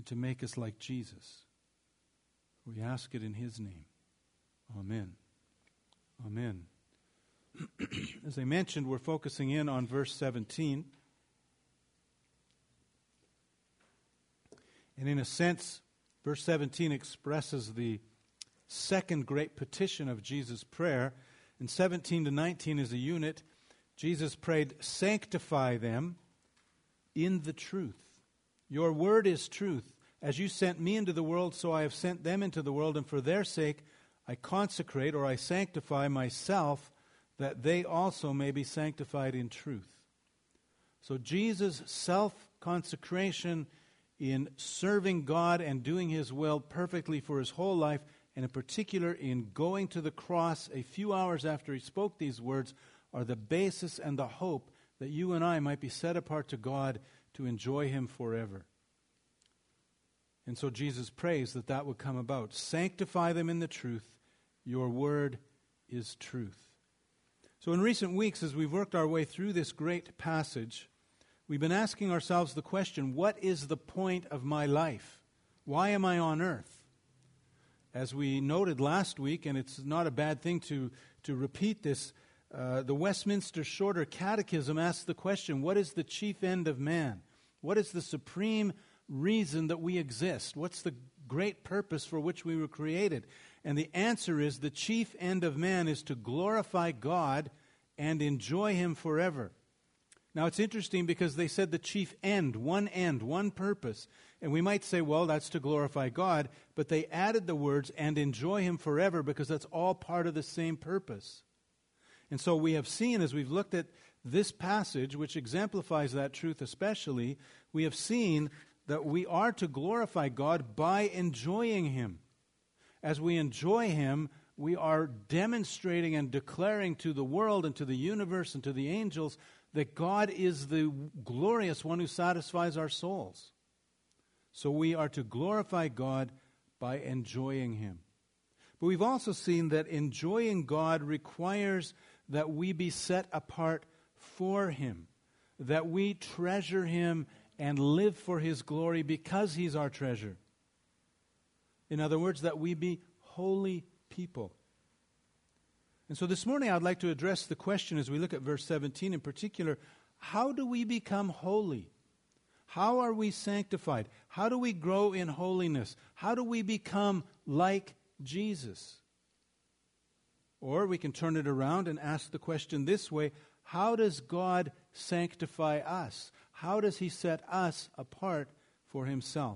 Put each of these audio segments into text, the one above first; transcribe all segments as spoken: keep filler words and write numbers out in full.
and to make us like Jesus. We ask it in his name. Amen. Amen. As I mentioned, we're focusing in on verse seventeen. And in a sense, verse seventeen expresses the second great petition of Jesus' prayer. And seventeen to nineteen is a unit. Jesus prayed, "Sanctify them in the truth. Your word is truth. As you sent me into the world, so I have sent them into the world, and for their sake I consecrate," or I sanctify myself, "that they also may be sanctified in truth." So Jesus' self-consecration in serving God and doing his will perfectly for his whole life, and in particular in going to the cross a few hours after he spoke these words, are the basis and the hope that you and I might be set apart to God to enjoy him forever. And so Jesus prays that that would come about. Sanctify them in the truth. Your word is truth. So in recent weeks, as we've worked our way through this great passage, we've been asking ourselves the question, what is the point of my life? Why am I on earth? As we noted last week, and it's not a bad thing to, to repeat this, uh, the Westminster Shorter Catechism asks the question, what is the chief end of man? What is the supreme reason that we exist? What's the great purpose for which we were created? And the answer is the chief end of man is to glorify God and enjoy him forever. Now it's interesting because they said the chief end, one end, one purpose. And we might say, well, that's to glorify God, but they added the words, and enjoy him forever, because that's all part of the same purpose. And so we have seen, as we've looked at this passage, which exemplifies that truth especially, we have seen that we are to glorify God by enjoying him. As we enjoy him, we are demonstrating and declaring to the world and to the universe and to the angels that God is the glorious one who satisfies our souls. So we are to glorify God by enjoying him. But we've also seen that enjoying God requires that we be set apart for him, that we treasure him and live for his glory because he's our treasure. In other words, that we be holy people. And so this morning I'd like to address the question as we look at verse seventeen in particular, how do we become holy? How are we sanctified? How do we grow in holiness? How do we become like Jesus? Or we can turn it around and ask the question this way, how does God sanctify us? How does he set us apart for himself?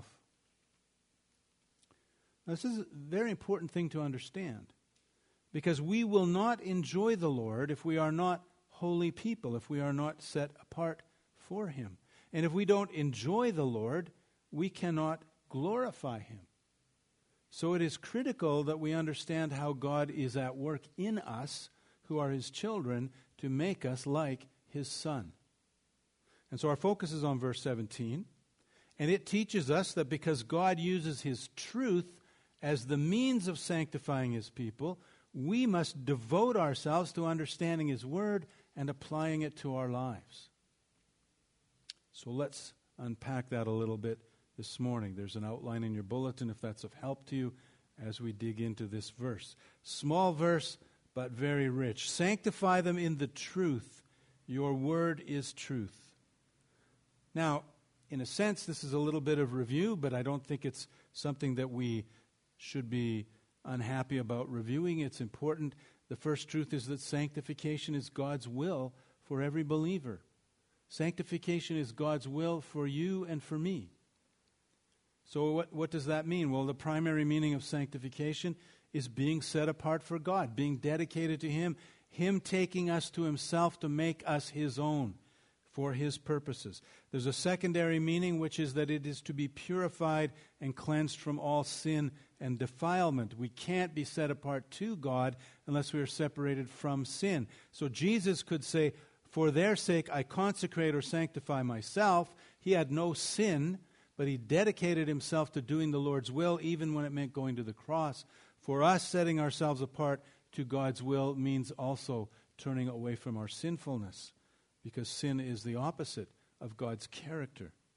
Now, this is a very important thing to understand, because we will not enjoy the Lord if we are not holy people, if we are not set apart for him. And if we don't enjoy the Lord, we cannot glorify him. So it is critical that we understand how God is at work in us, who are his children, to make us like his Son. And so our focus is on verse seventeen. And it teaches us that because God uses his truth as the means of sanctifying his people, we must devote ourselves to understanding his word and applying it to our lives. So let's unpack that a little bit this morning. There's an outline in your bulletin if that's of help to you as we dig into this verse. Small verse, but very rich. Sanctify them in the truth. Your word is truth. Now, in a sense, this is a little bit of review, but I don't think it's something that we should be unhappy about reviewing. It's important. The first truth is that sanctification is God's will for every believer. Sanctification is God's will for you and for me. So what, what does that mean? Well, the primary meaning of sanctification is being set apart for God, being dedicated to him, him taking us to himself to make us his own for his purposes. There's a secondary meaning, which is that it is to be purified and cleansed from all sin and defilement. We can't be set apart to God unless we are separated from sin. So Jesus could say, for their sake I consecrate or sanctify myself. He had no sin, but he dedicated himself to doing the Lord's will, even when it meant going to the cross. For us, setting ourselves apart to God's will means also turning away from our sinfulness, because sin is the opposite of God's character.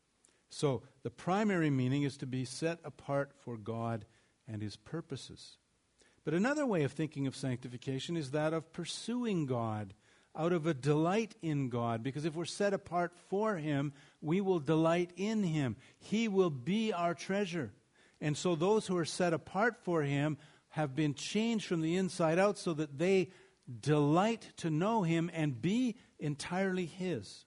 So the primary meaning is to be set apart for God and his purposes. But another way of thinking of sanctification is that of pursuing God out of a delight in God. Because if we're set apart for him, we will delight in him. He will be our treasure. And so those who are set apart for him have been changed from the inside out so that they delight to know him and be entirely his.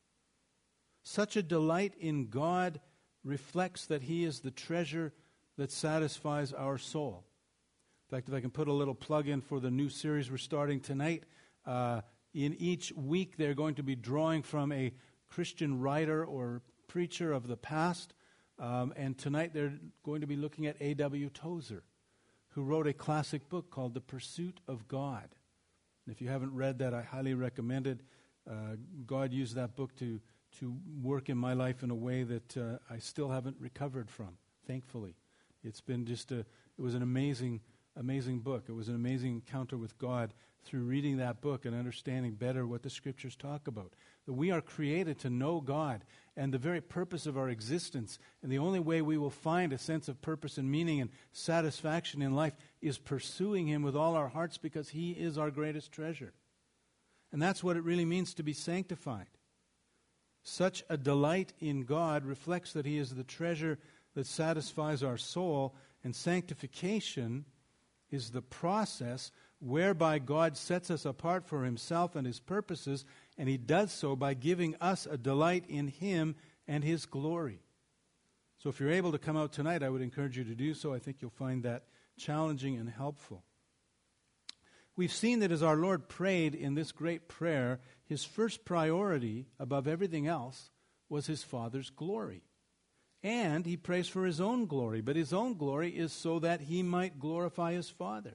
Such a delight in God reflects that he is the treasure that satisfies our soul. In fact, if I can put a little plug in for the new series we're starting tonight, uh, in each week they're going to be drawing from a Christian writer or preacher of the past. Um, and tonight they're going to be looking at A W Tozer, who wrote a classic book called The Pursuit of God. And if you haven't read that, I highly recommend it. Uh, God used that book to, to work in my life in a way that uh, I still haven't recovered from, thankfully. It's been just a, it was an amazing, amazing book. It was an amazing encounter with God through reading that book and understanding better what the Scriptures talk about. That we are created to know God, and the very purpose of our existence, and the only way we will find a sense of purpose and meaning and satisfaction in life is pursuing him with all our hearts, because he is our greatest treasure. And that's what it really means to be sanctified. Such a delight in God reflects that he is the treasure that satisfies our soul, and sanctification is the process whereby God sets us apart for himself and his purposes, and he does so by giving us a delight in him and his glory. So if you're able to come out tonight, I would encourage you to do so. I think you'll find that challenging and helpful. We've seen that as our Lord prayed in this great prayer, his first priority above everything else was his Father's glory. And he prays for his own glory, but his own glory is so that he might glorify his Father.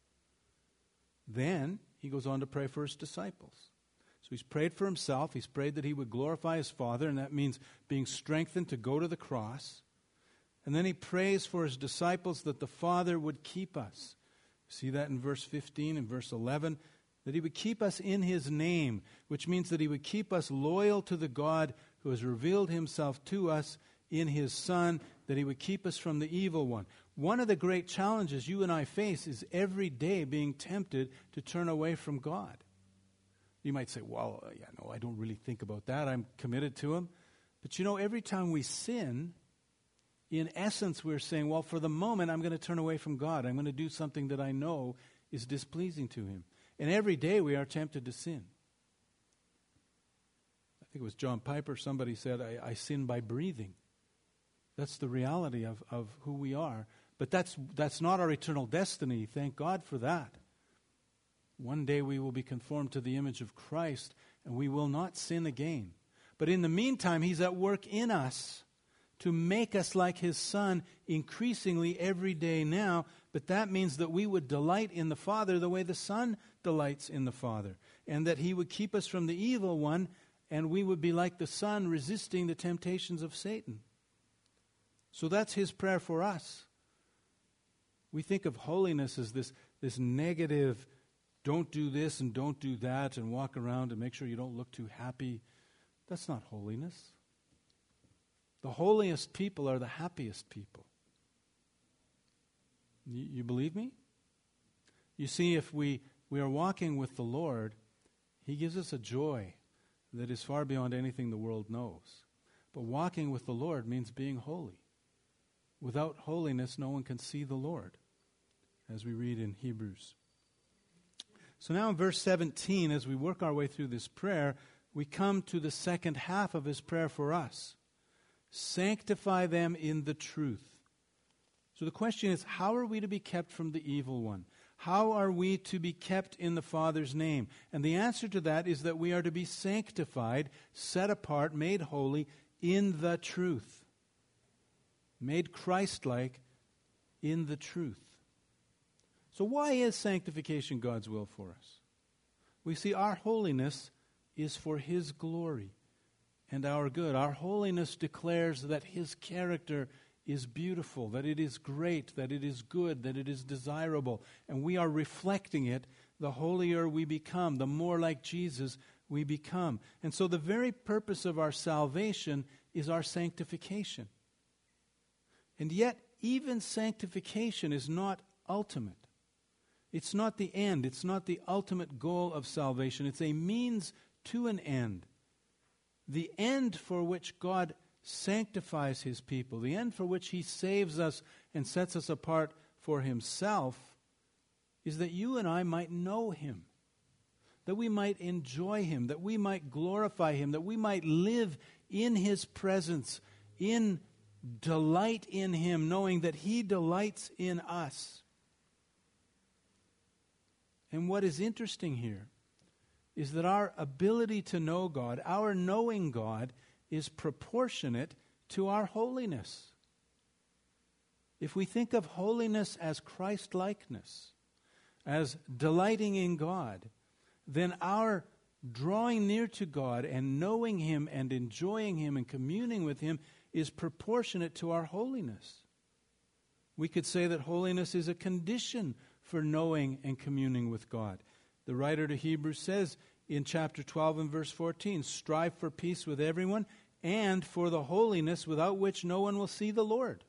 Then he goes on to pray for his disciples. So he's prayed for himself. He's prayed that he would glorify his Father, and that means being strengthened to go to the cross. And then he prays for his disciples that the Father would keep us. See that in verse fifteen and verse eleven, that he would keep us in his name, which means that he would keep us loyal to the God who has revealed himself to us in his Son, that he would keep us from the evil one. One of the great challenges you and I face is every day being tempted to turn away from God. You might say, well, uh, yeah, no, I don't really think about that. I'm committed to him. But you know, every time we sin, in essence, we're saying, well, for the moment, I'm going to turn away from God. I'm going to do something that I know is displeasing to him. And every day we are tempted to sin. I think it was John Piper, somebody said, I, I sin by breathing. That's the reality of, of who we are. But that's that's not our eternal destiny. Thank God for that. One day we will be conformed to the image of Christ, and we will not sin again. But in the meantime, he's at work in us to make us like his Son increasingly every day now. But that means that we would delight in the Father the way the Son delights in the Father, and that he would keep us from the evil one, and we would be like the Son resisting the temptations of Satan. So that's his prayer for us. We think of holiness as this, this negative, don't do this and don't do that, and walk around and make sure you don't look too happy. That's not holiness. The holiest people are the happiest people. You, you believe me? You see, if we, we are walking with the Lord, he gives us a joy that is far beyond anything the world knows. But walking with the Lord means being holy. Without holiness, no one can see the Lord, as we read in Hebrews. So now in verse seventeen, as we work our way through this prayer, we come to the second half of his prayer for us. Sanctify them in the truth. So the question is, how are we to be kept from the evil one? How are we to be kept in the Father's name? And the answer to that is that we are to be sanctified, set apart, made holy in the truth. Made Christ-like in the truth. So why is sanctification God's will for us? We see our holiness is for his glory and our good. Our holiness declares that his character is beautiful, that it is great, that it is good, that it is desirable. And we are reflecting it. The holier we become, the more like Jesus we become. And so the very purpose of our salvation is our sanctification. And yet, even sanctification is not ultimate. It's not the end. It's not the ultimate goal of salvation. It's a means to an end. The end for which God sanctifies his people, the end for which he saves us and sets us apart for himself, is that you and I might know him, that we might enjoy him, that we might glorify him, that we might live in his presence, in delight in him, knowing that he delights in us. And what is interesting here is that our ability to know God, our knowing God, is proportionate to our holiness. If we think of holiness as Christ-likeness, as delighting in God, then our drawing near to God and knowing him and enjoying him and communing with him is proportionate to our holiness. We could say that holiness is a condition for knowing and communing with God. The writer to Hebrews says in chapter twelve and verse fourteen, strive for peace with everyone and for the holiness without which no one will see the Lord.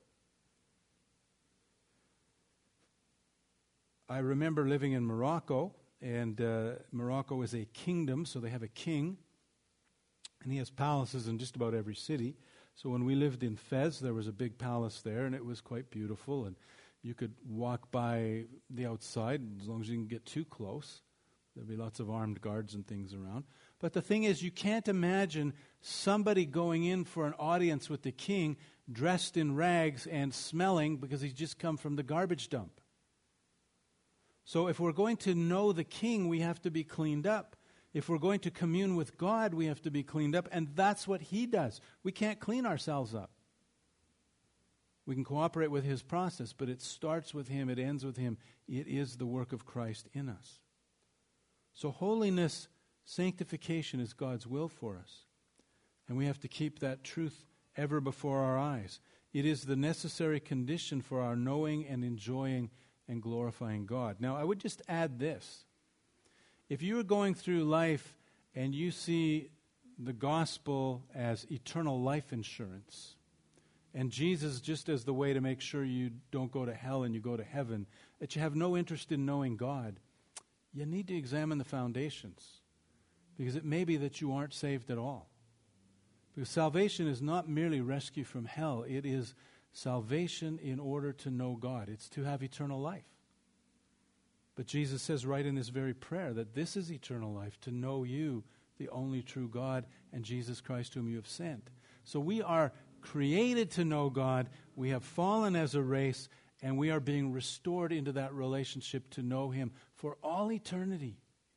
I remember living in Morocco, and uh, Morocco is a kingdom, so they have a king, and he has palaces in just about every city. So when we lived in Fez, there was a big palace there, and it was quite beautiful, and you could walk by the outside as long as you didn't get too close. There'd be lots of armed guards and things around. But the thing is, you can't imagine somebody going in for an audience with the king dressed in rags and smelling because he's just come from the garbage dump. So if we're going to know the king, we have to be cleaned up. If we're going to commune with God, we have to be cleaned up. And that's what he does. We can't clean ourselves up. We can cooperate with his process, but it starts with him, it ends with him. It is the work of Christ in us. So holiness, sanctification is God's will for us. And we have to keep that truth ever before our eyes. It is the necessary condition for our knowing and enjoying and glorifying God. Now, I would just add this. If you are going through life and you see the gospel as eternal life insurance, and Jesus just as the way to make sure you don't go to hell and you go to heaven, that you have no interest in knowing God, you need to examine the foundations. Because it may be that you aren't saved at all. Because salvation is not merely rescue from hell. It is salvation in order to know God. It's to have eternal life. But Jesus says right in this very prayer that this is eternal life, to know you, the only true God, and Jesus Christ whom you have sent. So we are created to know God. We have fallen as a race, and we are being restored into that relationship to know him for all eternity.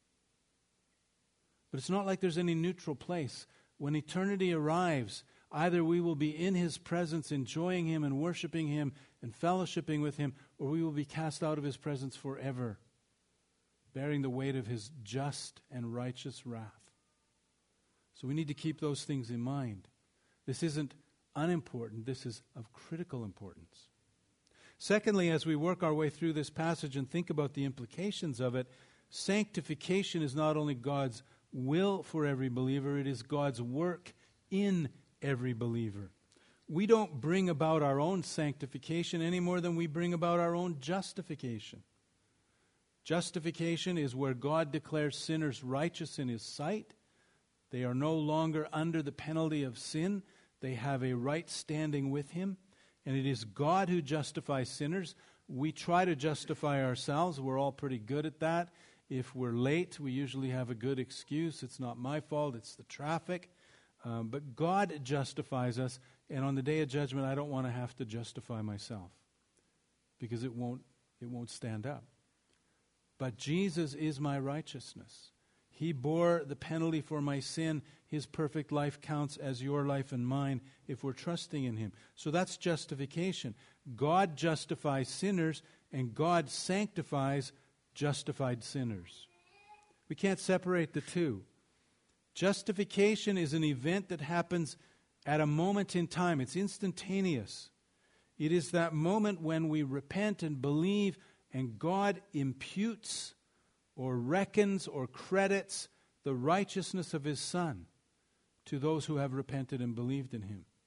But it's not like there's any neutral place. When eternity arrives, either we will be in his presence, enjoying him and worshiping him and fellowshipping with him, or we will be cast out of his presence forever, bearing the weight of his just and righteous wrath. So we need to keep those things in mind. This isn't unimportant. This is of critical importance. Secondly, as we work our way through this passage and think about the implications of it, sanctification is not only God's will for every believer, it is God's work in every believer. We don't bring about our own sanctification any more than we bring about our own justification. Justification is where God declares sinners righteous in his sight. They are no longer under the penalty of sin. They have a right standing with him. And it is God who justifies sinners. We try to justify ourselves. We're all pretty good at that. If we're late, we usually have a good excuse. It's not my fault, it's the traffic. Um, but God justifies us. And on the day of judgment, I don't want to have to justify myself, because it won't, it won't stand up. But Jesus is my righteousness. He bore the penalty for my sin. His perfect life counts as your life and mine if we're trusting in him. So that's justification. God justifies sinners, and God sanctifies justified sinners. We can't separate the two. Justification is an event that happens at a moment in time. It's instantaneous. It is that moment when we repent and believe, and God imputes or reckons or credits the righteousness of his Son to those who have repented and believed in him.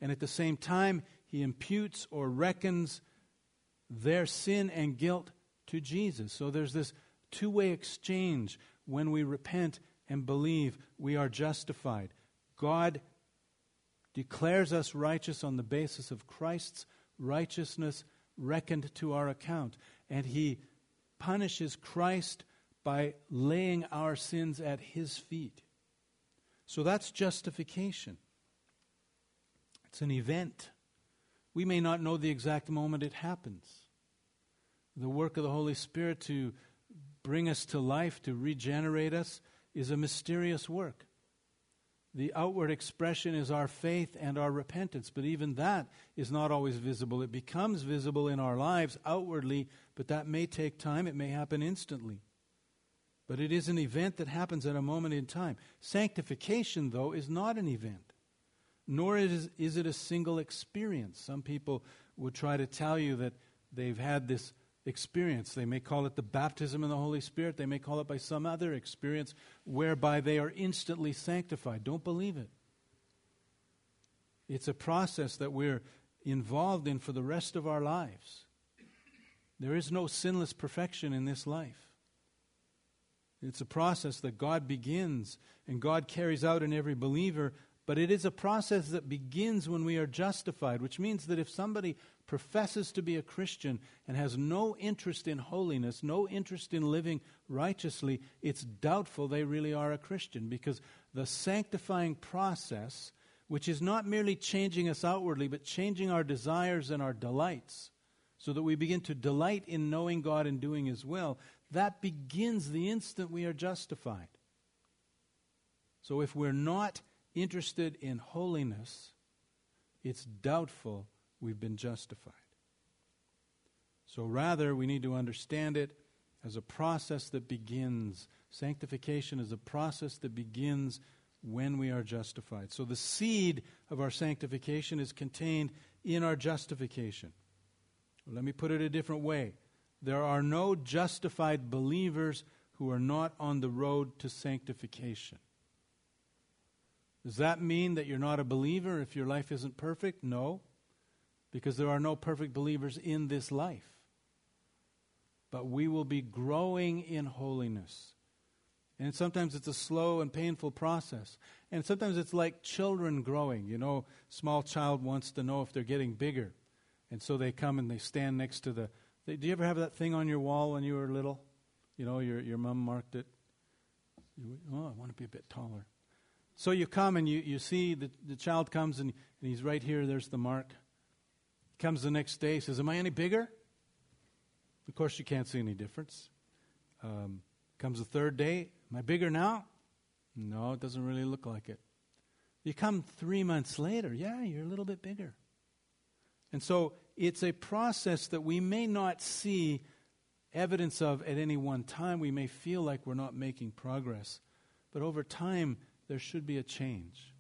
And at the same time, he imputes or reckons their sin and guilt to Jesus. So there's this two-way exchange. When we repent and believe, we are justified. God declares us righteous on the basis of Christ's righteousness reckoned to our account. And he punishes Christ by laying our sins at his feet. So that's justification. It's an event. We may not know the exact moment it happens. The work of the Holy Spirit to bring us to life, to regenerate us, is a mysterious work. The outward expression is our faith and our repentance, but even that is not always visible. It becomes visible in our lives outwardly, but that may take time. It may happen instantly. But it is an event that happens at a moment in time. Sanctification, though, is not an event, nor is, is it a single experience. Some people would try to tell you that they've had this experience. They may call it the baptism in the Holy Spirit. They may call it by some other experience whereby they are instantly sanctified. Don't believe it. It's a process that we're involved in for the rest of our lives. There is no sinless perfection in this life. It's a process that God begins and God carries out in every believer, but it is a process that begins when we are justified, which means that if somebody professes to be a Christian and has no interest in holiness, no interest in living righteously, it's doubtful they really are a Christian, because the sanctifying process, which is not merely changing us outwardly, but changing our desires and our delights, so that we begin to delight in knowing God and doing his will, that begins the instant we are justified. So if we're not interested in holiness, it's doubtful we've been justified. So rather, we need to understand it as a process that begins. Sanctification is a process that begins when we are justified. So the seed of our sanctification is contained in our justification. Well, let me put it a different way. There are no justified believers who are not on the road to sanctification. Does that mean that you're not a believer if your life isn't perfect? No, because there are no perfect believers in this life. But we will be growing in holiness. And sometimes it's a slow and painful process. And sometimes it's like children growing. You know, small child wants to know if they're getting bigger. And so they come and they stand next to the... They, do you ever have that thing on your wall when you were little? You know, your your mom marked it. You, oh, I want to be a bit taller. So you come and you, you see the, the child comes and, and he's right here. There's the mark. He comes the next day. He says, am I any bigger? Of course, you can't see any difference. Um, comes the third day. Am I bigger now? No, it doesn't really look like it. You come three months later. Yeah, you're a little bit bigger. And so it's a process that we may not see evidence of at any one time. We may feel like we're not making progress. But over time, there should be a change.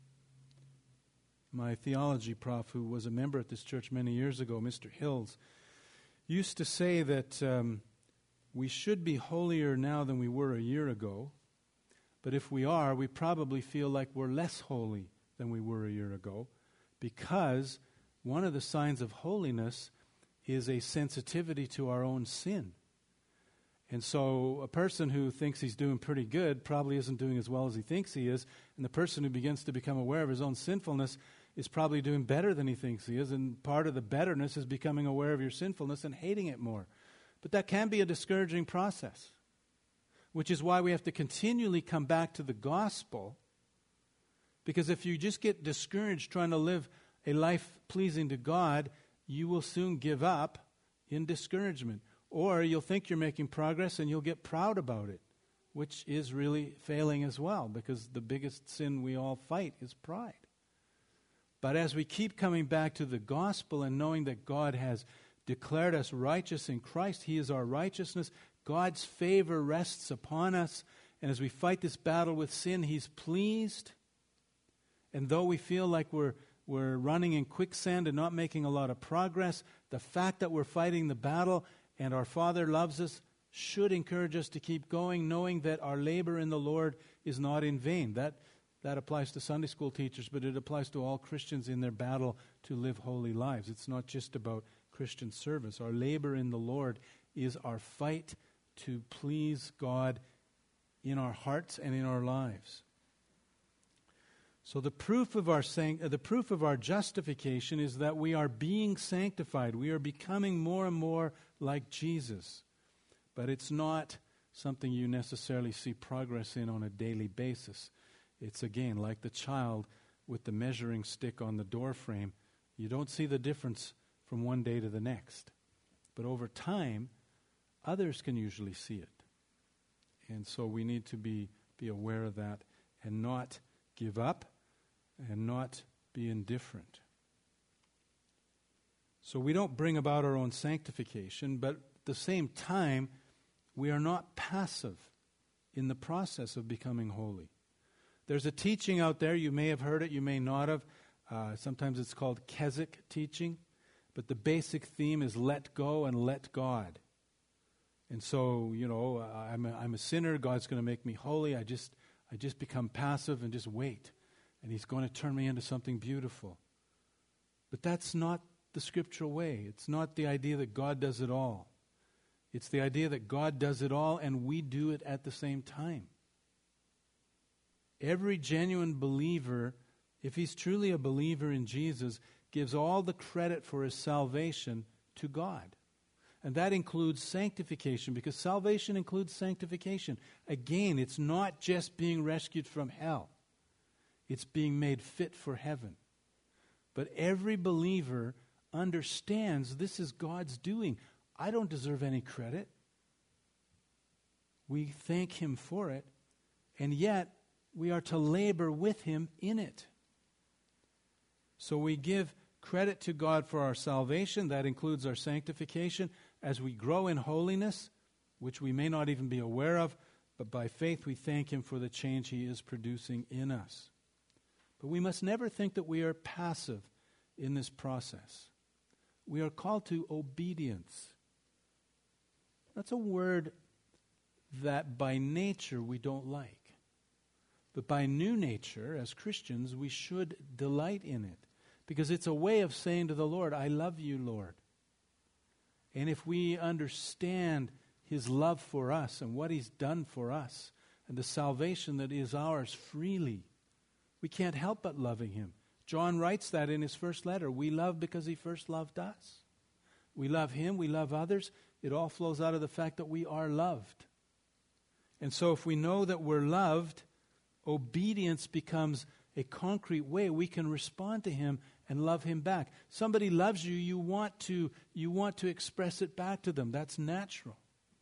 My theology prof, who was a member at this church many years ago, Mister Hills, used to say that um, we should be holier now than we were a year ago. But if we are, we probably feel like we're less holy than we were a year ago, because one of the signs of holiness is a sensitivity to our own sin. And so a person who thinks he's doing pretty good probably isn't doing as well as he thinks he is. And the person who begins to become aware of his own sinfulness is probably doing better than he thinks he is. And part of the betterness is becoming aware of your sinfulness and hating it more. But that can be a discouraging process, which is why we have to continually come back to the gospel. Because if you just get discouraged trying to live a life pleasing to God, you will soon give up in discouragement. Or you'll think you're making progress and you'll get proud about it, which is really failing as well, because the biggest sin we all fight is pride. But as we keep coming back to the gospel and knowing that God has declared us righteous in Christ, He is our righteousness, God's favor rests upon us, and as we fight this battle with sin, He's pleased. And though we feel like we're we're running in quicksand and not making a lot of progress, the fact that we're fighting the battle and our Father loves us should encourage us to keep going, knowing that our labor in the Lord is not in vain. That That applies to Sunday school teachers, but it applies to all Christians in their battle to live holy lives. It's not just about Christian service. Our labor in the Lord is our fight to please God in our hearts and in our lives. So the proof of our sanct- the proof of our justification is that we are being sanctified. We are becoming more and more like Jesus. But it's not something you necessarily see progress in on a daily basis. It's again like the child with the measuring stick on the door frame. You don't see the difference from one day to the next. But over time, others can usually see it. And so we need to be, be aware of that and not give up and not be indifferent. So we don't bring about our own sanctification, but at the same time, we are not passive in the process of becoming holy. There's a teaching out there, you may have heard it, you may not have. Uh, sometimes it's called Keswick teaching, but the basic theme is let go and let God. And so, you know, I'm a, I'm a sinner, God's going to make me holy, I just, I just become passive and just wait. And He's going to turn me into something beautiful. But that's not the scriptural way. It's not the idea that God does it all. It's the idea that God does it all and we do it at the same time. Every genuine believer, if he's truly a believer in Jesus, gives all the credit for his salvation to God. And that includes sanctification, because salvation includes sanctification. Again, it's not just being rescued from hell. It's being made fit for heaven. But every believer understands this is God's doing. I don't deserve any credit. We thank Him for it, and yet we are to labor with Him in it. So we give credit to God for our salvation. That includes our sanctification. As we grow in holiness, which we may not even be aware of, but by faith we thank Him for the change He is producing in us. But we must never think that we are passive in this process. We are called to obedience. That's a word that by nature we don't like. But by new nature, as Christians, we should delight in it. Because it's a way of saying to the Lord, I love you, Lord. And if we understand His love for us and what He's done for us and the salvation that is ours freely, we can't help but loving Him. John writes that in his first letter. We love because He first loved us. We love Him, we love others. It all flows out of the fact that we are loved. And so if we know that we're loved, obedience becomes a concrete way we can respond to Him and love Him back. Somebody loves you, you want to, you want to express it back to them. That's natural.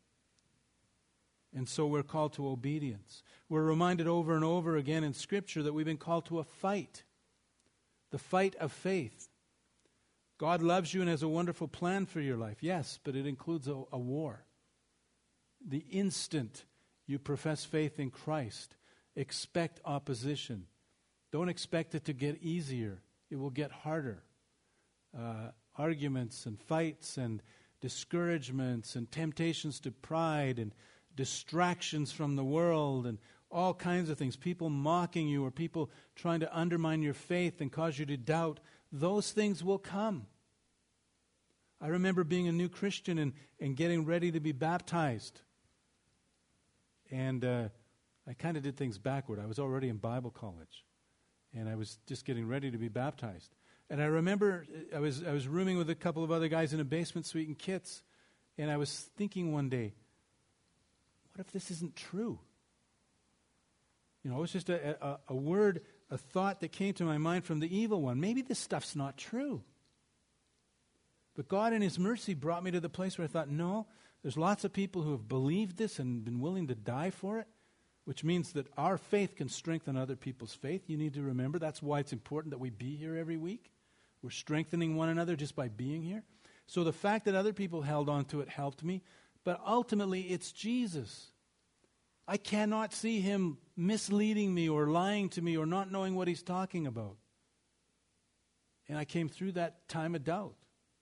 And so we're called to obedience. We're reminded over and over again in Scripture that we've been called to a fight. The fight of faith. God loves you and has a wonderful plan for your life. Yes, but it includes a, a war. The instant you profess faith in Christ, expect opposition. Don't expect it to get easier. It will get harder. Uh, arguments and fights and discouragements and temptations to pride and distractions from the world and all kinds of things. People mocking you or people trying to undermine your faith and cause you to doubt. Those things will come. I remember being a new Christian and, and getting ready to be baptized. And uh, I kind of did things backward. I was already in Bible college. And I was just getting ready to be baptized. And I remember I was I was rooming with a couple of other guys in a basement suite in Kits. And I was thinking one day, what if this isn't true? You know, it was just a, a, a word, a thought that came to my mind from the evil one. Maybe this stuff's not true. But God in His mercy brought me to the place where I thought, no, there's lots of people who have believed this and been willing to die for it, which means that our faith can strengthen other people's faith. You need to remember that's why it's important that we be here every week. We're strengthening one another just by being here. So the fact that other people held on to it helped me. But ultimately, it's Jesus. I cannot see Him misleading me or lying to me or not knowing what He's talking about. And I came through that time of doubt.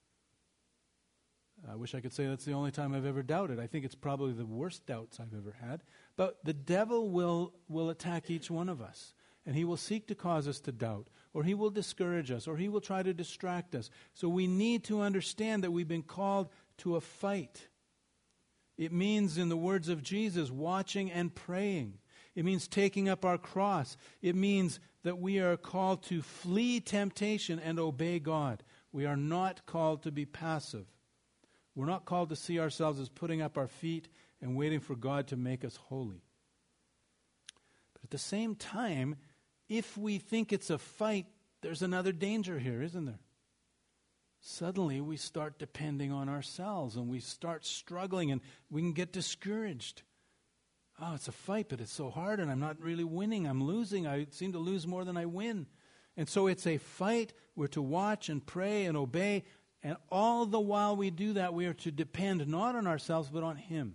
I wish I could say that's the only time I've ever doubted. I think it's probably the worst doubts I've ever had. But the devil will, will attack each one of us. and he will seek to cause us to doubt, or he will discourage us, or he will try to distract us. So we need to understand that we've been called to a fight. It means, in the words of Jesus, watching and praying. It means taking up our cross. It means that we are called to flee temptation and obey God. We are not called to be passive. We're not called to see ourselves as putting up our feet and waiting for God to make us holy. But at the same time, if we think it's a fight, there's another danger here, isn't there? Suddenly we start depending on ourselves and we start struggling and we can get discouraged. Oh, it's a fight, but it's so hard and I'm not really winning. I'm losing. I seem to lose more than I win. And so it's a fight. We're to watch and pray and obey. And all the while we do that, we are to depend not on ourselves, but on Him.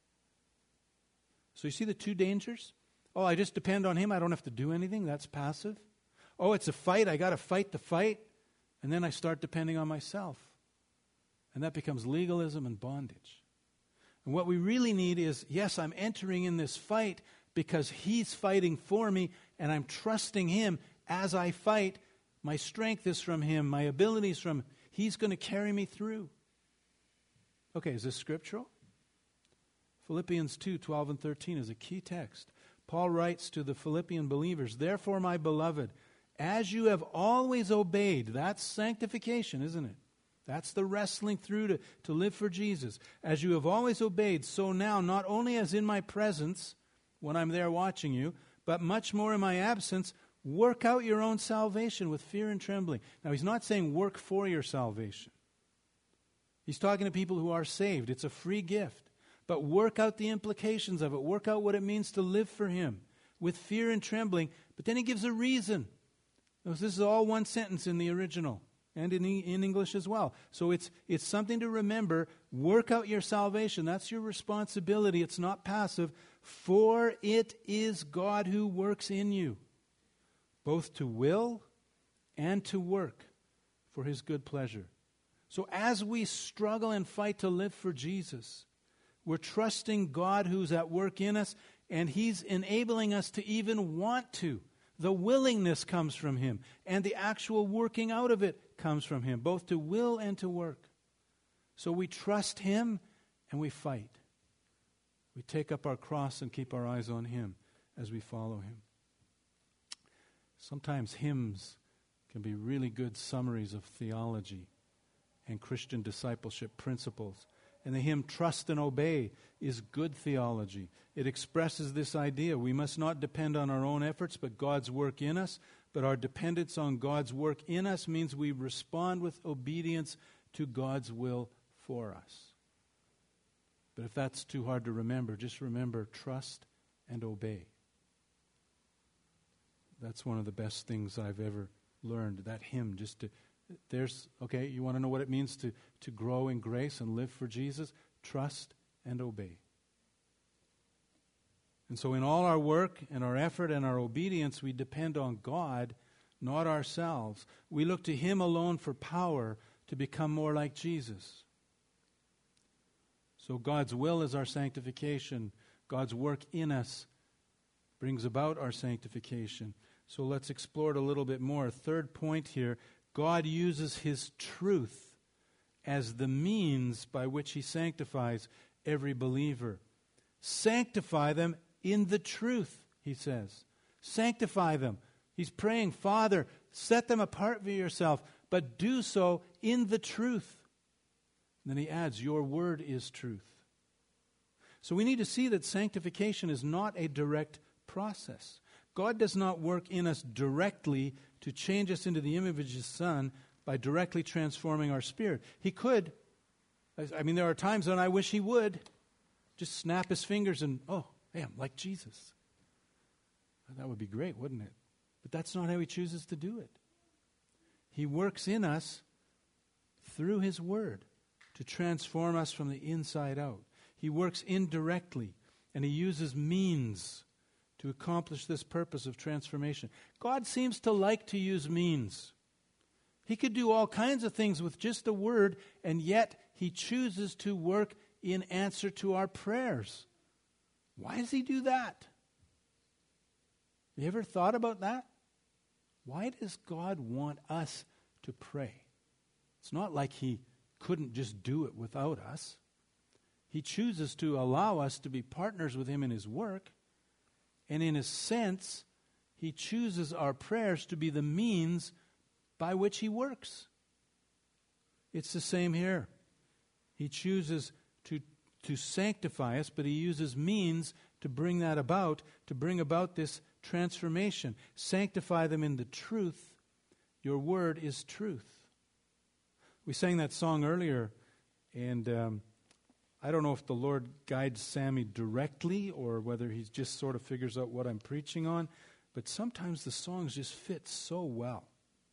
So you see the two dangers? Oh, I just depend on Him. I don't have to do anything. That's passive. Oh, it's a fight. I got to fight the fight. And then I start depending on myself. And that becomes legalism and bondage. And what we really need is, yes, I'm entering in this fight because He's fighting for me, and I'm trusting Him as I fight. My strength is from Him. My ability is from Him. He's going to carry me through. Okay, is this scriptural? Philippians two, twelve and thirteen is a key text. Paul writes to the Philippian believers, "Therefore, my beloved, as you have always obeyed," that's sanctification, isn't it? That's the wrestling through to, to live for Jesus. "As you have always obeyed, so now, not only as in my presence, when I'm there watching you, but much more in my absence, work out your own salvation with fear and trembling." Now, he's not saying work for your salvation. He's talking to people who are saved. It's a free gift. But work out the implications of it. Work out what it means to live for Him with fear and trembling. But then he gives a reason. This is all one sentence in the original and in, in English as well. So it's, it's something to remember. Work out your salvation. That's your responsibility. It's not passive. "For it is God who works in you, both to will and to work for His good pleasure." So as we struggle and fight to live for Jesus, we're trusting God who's at work in us, and He's enabling us to even want to. The willingness comes from Him, and the actual working out of it comes from Him, both to will and to work. So we trust Him and we fight. We take up our cross and keep our eyes on Him as we follow Him. Sometimes hymns can be really good summaries of theology and Christian discipleship principles. And the hymn "Trust and Obey" is good theology. It expresses this idea. We must not depend on our own efforts, but God's work in us. But our dependence on God's work in us means we respond with obedience to God's will for us. But if that's too hard to remember, just remember, trust and obey. That's one of the best things I've ever learned, that hymn, just to... There's, okay, you want to know what it means to, to grow in grace and live for Jesus? Trust and obey. And so in all our work and our effort and our obedience, we depend on God, not ourselves. We look to Him alone for power to become more like Jesus. So God's will is our sanctification. God's work in us brings about our sanctification. So let's explore it a little bit more. Third point here, God uses His truth as the means by which He sanctifies every believer. Sanctify them in the truth, He says. Sanctify them. He's praying, Father, set them apart for yourself, but do so in the truth. And then He adds, your word is truth. So we need to see that sanctification is not a direct process. God does not work in us directly to change us into the image of His Son by directly transforming our spirit. He could. I mean, there are times when I wish He would just snap His fingers and, oh, hey, I'm like Jesus. That would be great, wouldn't it? But that's not how He chooses to do it. He works in us through His Word to transform us from the inside out. He works indirectly, and He uses means to accomplish this purpose of transformation. God seems to like to use means. He could do all kinds of things with just a word, and yet He chooses to work in answer to our prayers. Why does He do that? You ever thought about that? Why does God want us to pray? It's not like he couldn't just do it without us. He chooses to allow us to be partners with him in his work. And in a sense, he chooses our prayers to be the means by which he works. It's the same here. He chooses to, to sanctify us, but he uses means to bring that about, to bring about this transformation. Sanctify them in the truth. Your word is truth. We sang that song earlier, and um, I don't know if the Lord guides Sammy directly or whether he just sort of figures out what I'm preaching on, but sometimes the songs just fit so well.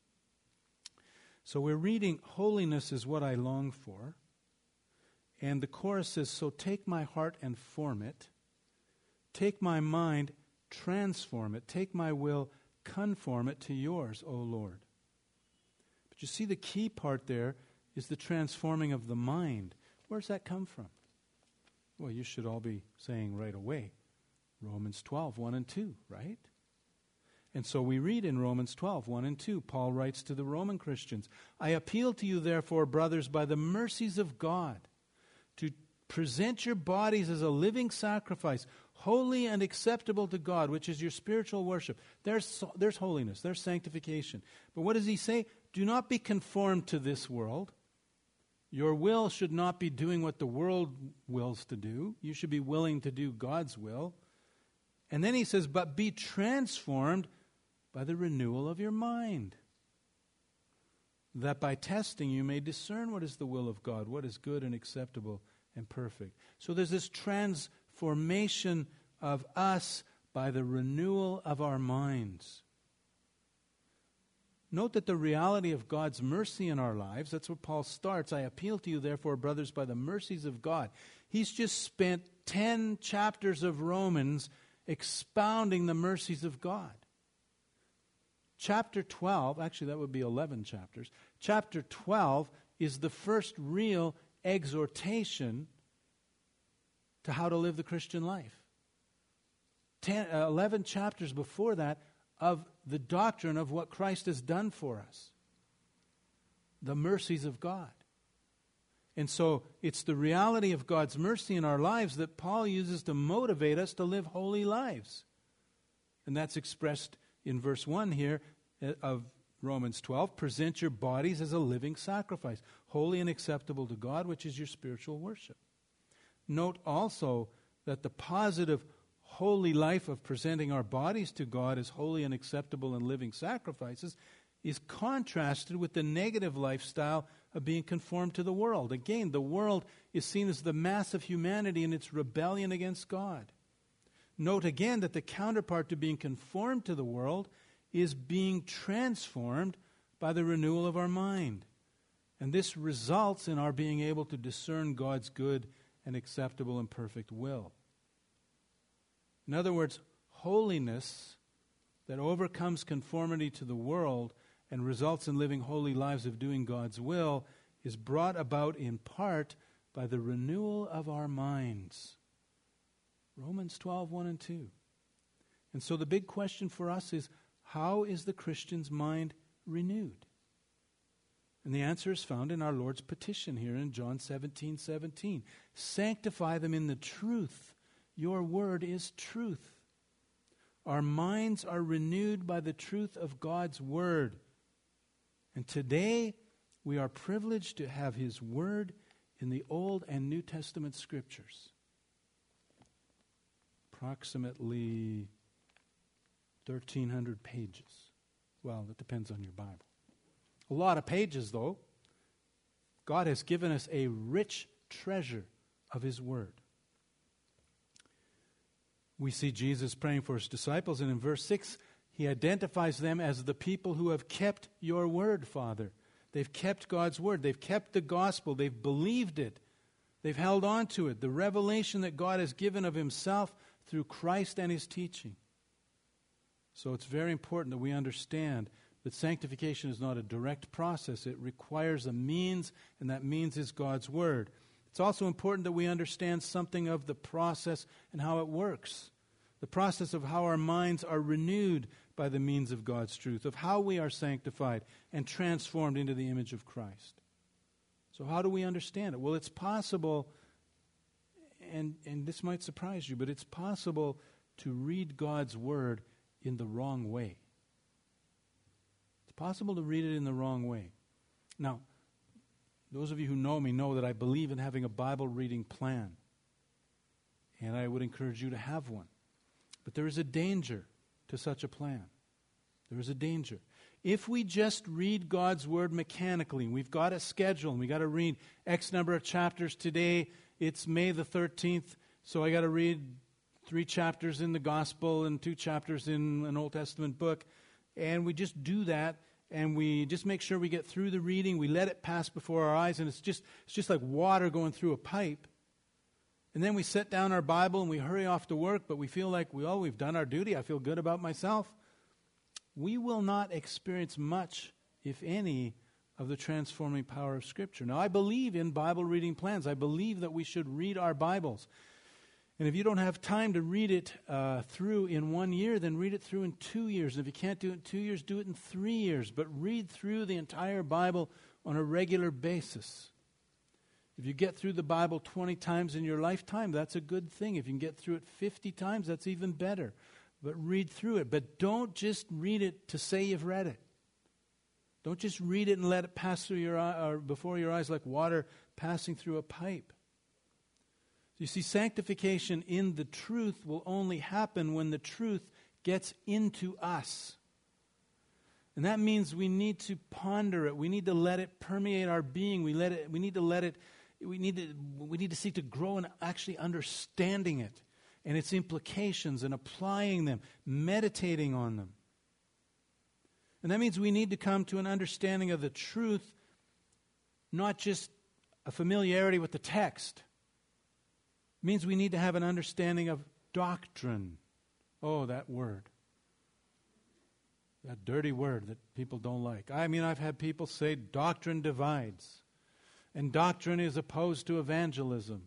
So we're reading, holiness is what I long for, and the chorus says, so take my heart and form it, take my mind, transform it, take my will, conform it to yours, O Lord. But you see, the key part there is the transforming of the mind. Where does that come from? Well, you should all be saying right away, Romans twelve, one and two, right? And so we read in Romans twelve, one and two, Paul writes to the Roman Christians, I appeal to you, therefore, brothers, by the mercies of God, to present your bodies as a living sacrifice, holy and acceptable to God, which is your spiritual worship. There's, there's holiness, there's sanctification. But what does he say? Do not be conformed to this world. Your will should not be doing what the world wills to do. You should be willing to do God's will. And then he says, but be transformed by the renewal of your mind, that by testing you may discern what is the will of God, what is good and acceptable and perfect. So there's this transformation of us by the renewal of our minds. Note that the reality of God's mercy in our lives, that's where Paul starts. I appeal to you, therefore, brothers, by the mercies of God. He's just spent ten chapters of Romans expounding the mercies of God. Chapter twelve, actually that would be eleven chapters. Chapter twelve is the first real exhortation to how to live the Christian life. Ten, uh, eleven chapters before that of the doctrine of what Christ has done for us. The mercies of God. And so it's the reality of God's mercy in our lives that Paul uses to motivate us to live holy lives. And that's expressed in verse one here of Romans twelve. Present your bodies as a living sacrifice, holy and acceptable to God, which is your spiritual worship. Note also that the positive holy life of presenting our bodies to God as holy and acceptable and living sacrifices is contrasted with the negative lifestyle of being conformed to the world. Again, the world is seen as the mass of humanity in its rebellion against God. Note again that the counterpart to being conformed to the world is being transformed by the renewal of our mind. And this results in our being able to discern God's good and acceptable and perfect will. In other words, holiness that overcomes conformity to the world and results in living holy lives of doing God's will is brought about in part by the renewal of our minds. Romans twelve, one and two. And so the big question for us is, how is the Christian's mind renewed? And the answer is found in our Lord's petition here in John seventeen, seventeen. Sanctify them in the truth. Your word is truth. Our minds are renewed by the truth of God's word. And today, we are privileged to have his word in the Old and New Testament scriptures. Approximately thirteen hundred pages. Well, it depends on your Bible. A lot of pages, though. God has given us a rich treasure of his word. We see Jesus praying for his disciples, and in verse six, he identifies them as the people who have kept your word, Father. They've kept God's word. They've kept the gospel. They've believed it. They've held on to it. The revelation that God has given of himself through Christ and his teaching. So it's very important that we understand that sanctification is not a direct process. It requires a means, and that means is God's word. It's also important that we understand something of the process and how it works. The process of how our minds are renewed by the means of God's truth, of how we are sanctified and transformed into the image of Christ. So how do we understand it? Well, it's possible, and, and this might surprise you, but it's possible to read God's Word in the wrong way. It's possible to read it in the wrong way. Now, those of you who know me know that I believe in having a Bible reading plan. And I would encourage you to have one. But there is a danger to such a plan. There is a danger. If we just read God's Word mechanically, we've got a schedule, and we've got to read X number of chapters today. It's May the thirteenth, so I got to read three chapters in the Gospel and two chapters in an Old Testament book. And we just do that, and we just make sure we get through the reading. We let it pass before our eyes, and it's just it's just like water going through a pipe. And then we set down our Bible and we hurry off to work, but we feel like, we, oh, we've done our duty. I feel good about myself. We will not experience much, if any, of the transforming power of Scripture. Now, I believe in Bible reading plans. I believe that we should read our Bibles. And if you don't have time to read it uh, through in one year, then read it through in two years. And if you can't do it in two years, do it in three years. But read through the entire Bible on a regular basis. If you get through the Bible twenty times in your lifetime, that's a good thing. If you can get through it fifty times, that's even better. But read through it. But don't just read it to say you've read it. Don't just read it and let it pass through your eye, or before your eyes like water passing through a pipe. You see, sanctification in the truth will only happen when the truth gets into us. And that means we need to ponder it. We need to let it permeate our being. We let it. We need to let it. We need to. We need to seek to grow in actually understanding it and its implications and applying them, meditating on them. And that means we need to come to an understanding of the truth, not just a familiarity with the text. It means we need to have an understanding of doctrine. Oh, that word. That dirty word that people don't like. I mean, I've had people say doctrine divides. And doctrine is opposed to evangelism.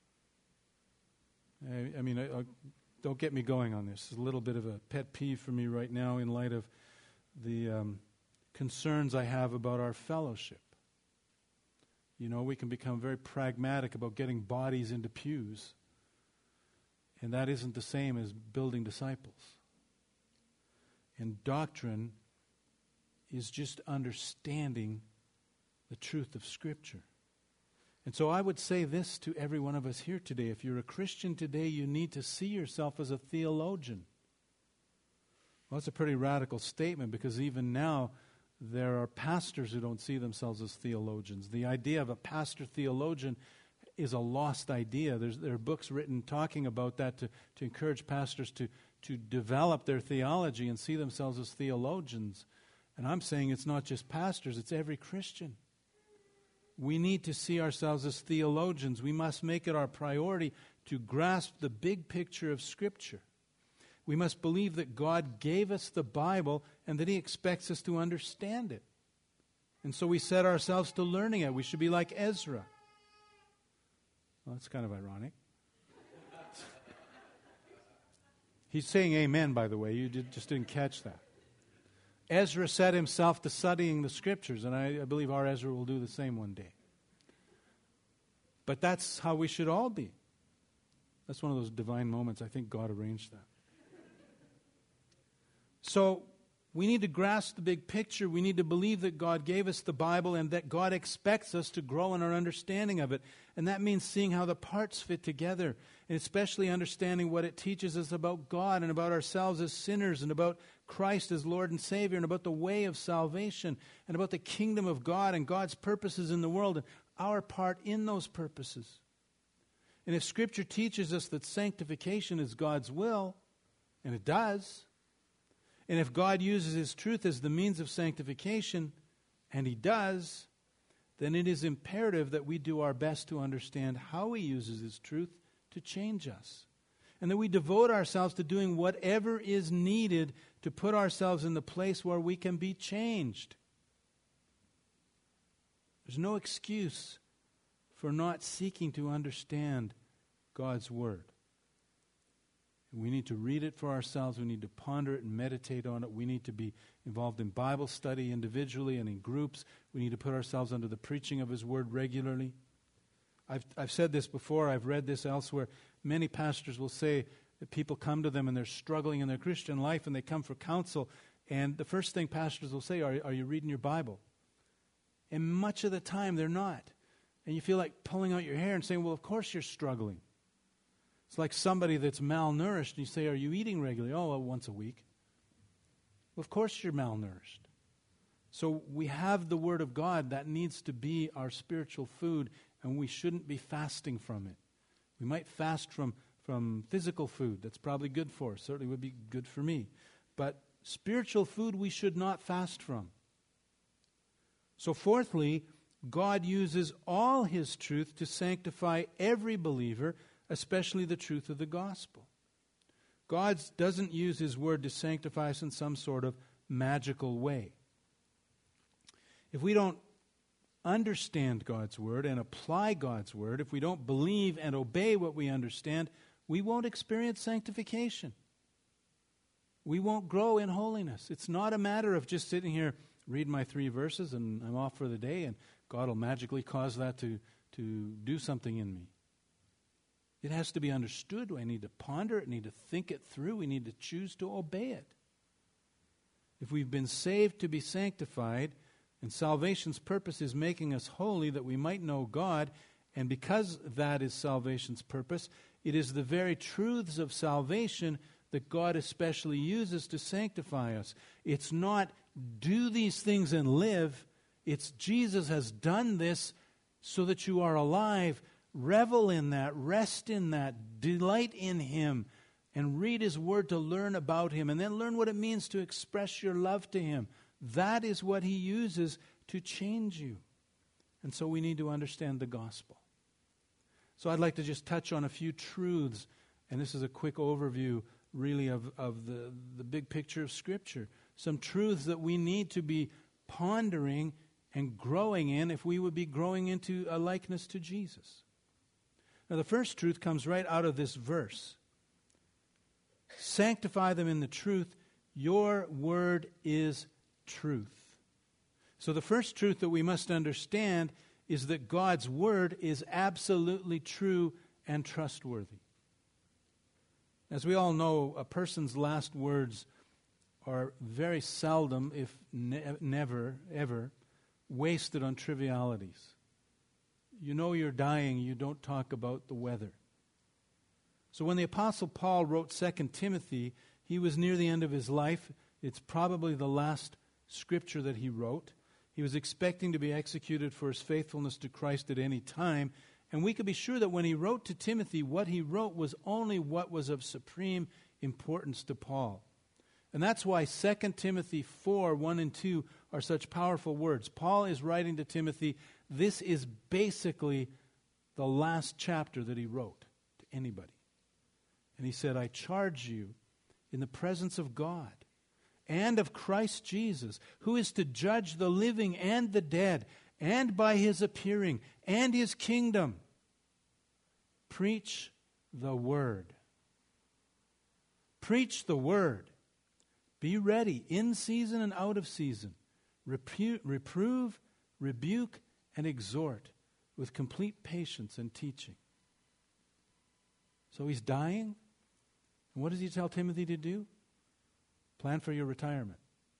I, I mean, I, I, don't get me going on this. It's a little bit of a pet peeve for me right now in light of the um, concerns I have about our fellowship. You know, we can become very pragmatic about getting bodies into pews. And that isn't the same as building disciples. And doctrine is just understanding the truth of Scripture. And so I would say this to every one of us here today. If you're a Christian today, you need to see yourself as a theologian. Well, that's a pretty radical statement, because even now there are pastors who don't see themselves as theologians. The idea of a pastor theologian is a lost idea. There's, there are books written talking about that to, to encourage pastors to, to develop their theology and see themselves as theologians. And I'm saying it's not just pastors, it's every Christian. We need to see ourselves as theologians. We must make it our priority to grasp the big picture of Scripture. We must believe that God gave us the Bible and that He expects us to understand it. And so we set ourselves to learning it. We should be like Ezra. Well, that's kind of ironic. He's saying amen, by the way. You did, just didn't catch that. Ezra set himself to studying the Scriptures, and I, I believe our Ezra will do the same one day. But that's how we should all be. That's one of those divine moments. I think God arranged that. So we need to grasp the big picture. We need to believe that God gave us the Bible and that God expects us to grow in our understanding of it. And that means seeing how the parts fit together, and especially understanding what it teaches us about God and about ourselves as sinners and about Christ as Lord and Savior and about the way of salvation and about the kingdom of God and God's purposes in the world and our part in those purposes. And if Scripture teaches us that sanctification is God's will, and it does, and if God uses His truth as the means of sanctification, and He does, then it is imperative that we do our best to understand how He uses His truth to change us. And that we devote ourselves to doing whatever is needed to put ourselves in the place where we can be changed. There's no excuse for not seeking to understand God's Word. We need to read it for ourselves. We need to ponder it and meditate on it. We need to be involved in Bible study individually and in groups. We need to put ourselves under the preaching of His Word regularly. I've, I've said this before. I've read this elsewhere. Many pastors will say that people come to them and they're struggling in their Christian life and they come for counsel. And the first thing pastors will say, are, are you reading your Bible? And much of the time they're not. And you feel like pulling out your hair and saying, well, of course you're struggling. It's like somebody that's malnourished, and you say, are you eating regularly? Oh, well, once a week. Well, of course you're malnourished. So we have the Word of God that needs to be our spiritual food, and we shouldn't be fasting from it. We might fast from, from physical food. That's probably good for us. Certainly would be good for me. But spiritual food we should not fast from. So fourthly, God uses all His truth to sanctify every believer, especially the truth of the gospel. God doesn't use His Word to sanctify us in some sort of magical way. If we don't understand God's Word and apply God's Word, if we don't believe and obey what we understand, we won't experience sanctification. We won't grow in holiness. It's not a matter of just sitting here, read my three verses, and I'm off for the day, and God will magically cause that to, to do something in me. It has to be understood. I need to ponder it. I need to think it through. We need to choose to obey it. If we've been saved to be sanctified, and salvation's purpose is making us holy that we might know God, and because that is salvation's purpose, it is the very truths of salvation that God especially uses to sanctify us. It's not do these things and live. It's Jesus has done this so that you are alive. Revel in that, rest in that, delight in Him, and read His Word to learn about Him, and then learn what it means to express your love to Him. That is what He uses to change you. And so we need to understand the gospel. So I'd like to just touch on a few truths, and this is a quick overview, really, of, of the, the big picture of Scripture. Some truths that we need to be pondering and growing in if we would be growing into a likeness to Jesus. Now, the first truth comes right out of this verse. Sanctify them in the truth. Your word is truth. So the first truth that we must understand is that God's word is absolutely true and trustworthy. As we all know, a person's last words are very seldom, if ne- never, ever, wasted on trivialities. You know you're dying, you don't talk about the weather. So when the Apostle Paul wrote Second Timothy, he was near the end of his life. It's probably the last scripture that he wrote. He was expecting to be executed for his faithfulness to Christ at any time. And we could be sure that when he wrote to Timothy, what he wrote was only what was of supreme importance to Paul. And that's why Second Timothy four, one and two are such powerful words. Paul is writing to Timothy. This is basically the last chapter that he wrote to anybody. And he said, I charge you in the presence of God and of Christ Jesus, who is to judge the living and the dead, and by His appearing and His kingdom, preach the word. Preach the word. Be ready in season and out of season. Repu- reprove, rebuke, and exhort with complete patience and teaching. So he's dying. And what does he tell Timothy to do? Plan for your retirement.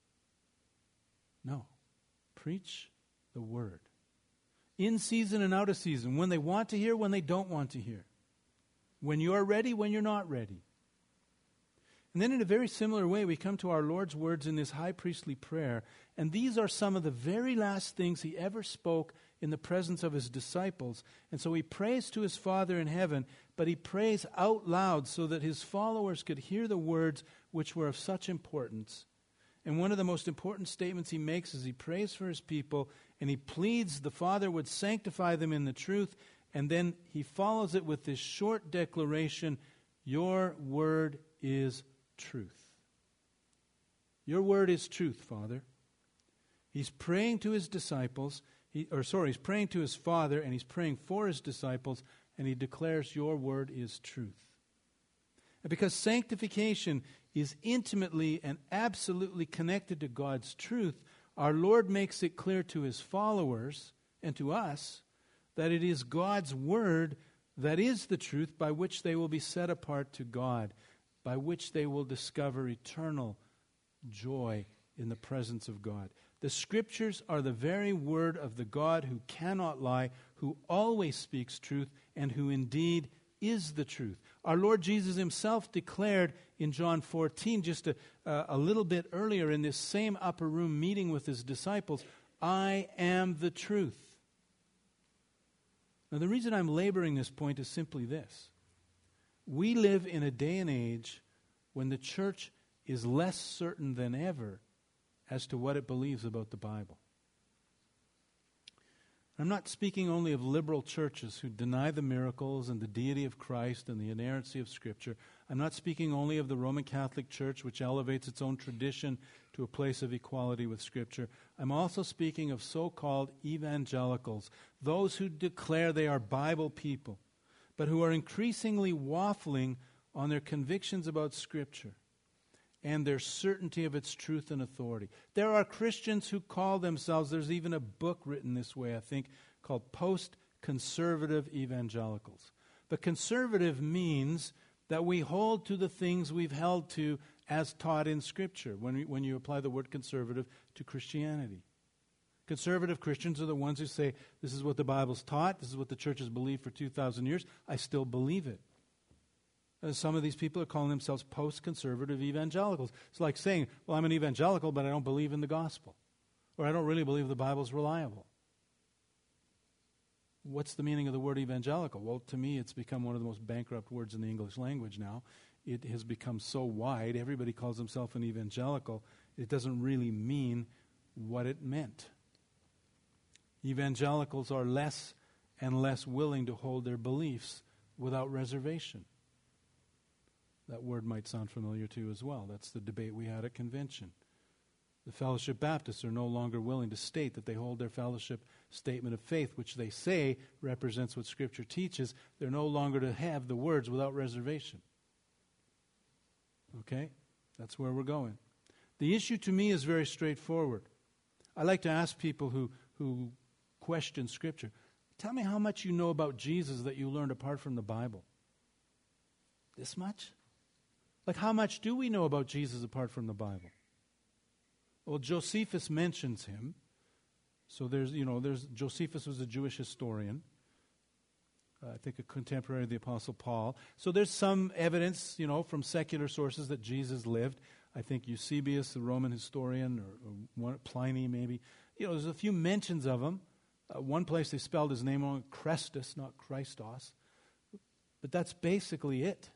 No. Preach the word. In season and out of season. When they want to hear, when they don't want to hear. When you're ready, when you're not ready. And then in a very similar way, we come to our Lord's words in this high priestly prayer. And these are some of the very last things He ever spoke in the presence of His disciples. And so He prays to His Father in heaven, but He prays out loud so that His followers could hear the words which were of such importance. And one of the most important statements He makes is He prays for His people, and He pleads the Father would sanctify them in the truth. And then He follows it with this short declaration, your word is truth. Your word is truth, Father. He's praying to His disciples, he, or sorry, He's praying to His Father, and He's praying for His disciples, and He declares your word is truth. And because sanctification is intimately and absolutely connected to God's truth, our Lord makes it clear to his followers and to us that it is God's word that is the truth by which they will be set apart to God, by which they will discover eternal joy in the presence of God. The Scriptures are the very word of the God who cannot lie, who always speaks truth, and who indeed is the truth. Our Lord Jesus himself declared in John fourteen, just a, uh, a little bit earlier in this same upper room meeting with his disciples, I am the truth. Now, the reason I'm laboring this point is simply this. We live in a day and age when the church is less certain than ever as to what it believes about the Bible. I'm not speaking only of liberal churches who deny the miracles and the deity of Christ and the inerrancy of Scripture. I'm not speaking only of the Roman Catholic Church, which elevates its own tradition to a place of equality with Scripture. I'm also speaking of so-called evangelicals, those who declare they are Bible people, but who are increasingly waffling on their convictions about Scripture and their certainty of its truth and authority. There are Christians who call themselves, there's even a book written this way, I think, called Post-Conservative Evangelicals. But conservative means that we hold to the things we've held to as taught in Scripture, when, we, when you apply the word conservative to Christianity. Conservative Christians are the ones who say, this is what the Bible's taught, this is what the church has believed for two thousand years, I still believe it. Uh, some of these people are calling themselves post-conservative evangelicals. It's like saying, well, I'm an evangelical, but I don't believe in the gospel. Or I don't really believe the Bible's reliable. What's the meaning of the word evangelical? Well, to me, it's become one of the most bankrupt words in the English language now. It has become so wide, everybody calls himself an evangelical. It doesn't really mean what it meant. Evangelicals are less and less willing to hold their beliefs without reservation. That word might sound familiar to you as well. That's the debate we had at convention. The Fellowship Baptists are no longer willing to state that they hold their fellowship statement of faith, which they say represents what Scripture teaches. They're no longer to have the words without reservation. Okay? That's where we're going. The issue to me is very straightforward. I like to ask people who, who question Scripture, tell me how much you know about Jesus that you learned apart from the Bible. This much? Like, how much do we know about Jesus apart from the Bible? Well, Josephus mentions him. So there's, you know, there's Josephus was a Jewish historian. Uh, I think a contemporary of the Apostle Paul. So there's some evidence, you know, from secular sources that Jesus lived. I think Eusebius, the Roman historian, or, or one, Pliny maybe. You know, there's a few mentions of him. Uh, one place they spelled his name wrong, Chrestus, not Christos. But that's basically it.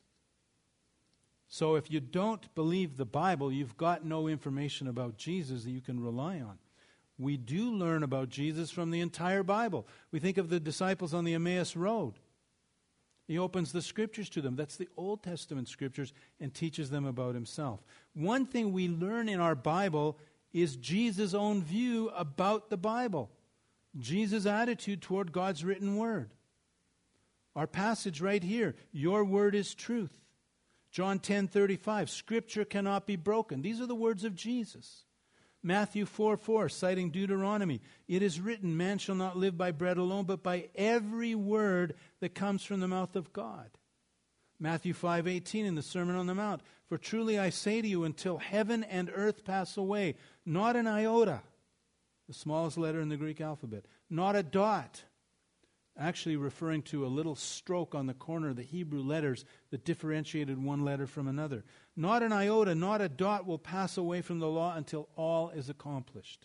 So if you don't believe the Bible, you've got no information about Jesus that you can rely on. We do learn about Jesus from the entire Bible. We think of the disciples on the Emmaus Road. He opens the Scriptures to them. That's the Old Testament Scriptures, and teaches them about himself. One thing we learn in our Bible is Jesus' own view about the Bible. Jesus' attitude toward God's written word. Our passage right here, your word is truth. John ten thirty-five, Scripture cannot be broken. These are the words of Jesus. Matthew four four, citing Deuteronomy, it is written, man shall not live by bread alone, but by every word that comes from the mouth of God. Matthew five eighteen in the Sermon on the Mount, for truly I say to you, until heaven and earth pass away, not an iota, the smallest letter in the Greek alphabet, not a dot, actually referring to a little stroke on the corner of the Hebrew letters that differentiated one letter from another. Not an iota, not a dot will pass away from the law until all is accomplished.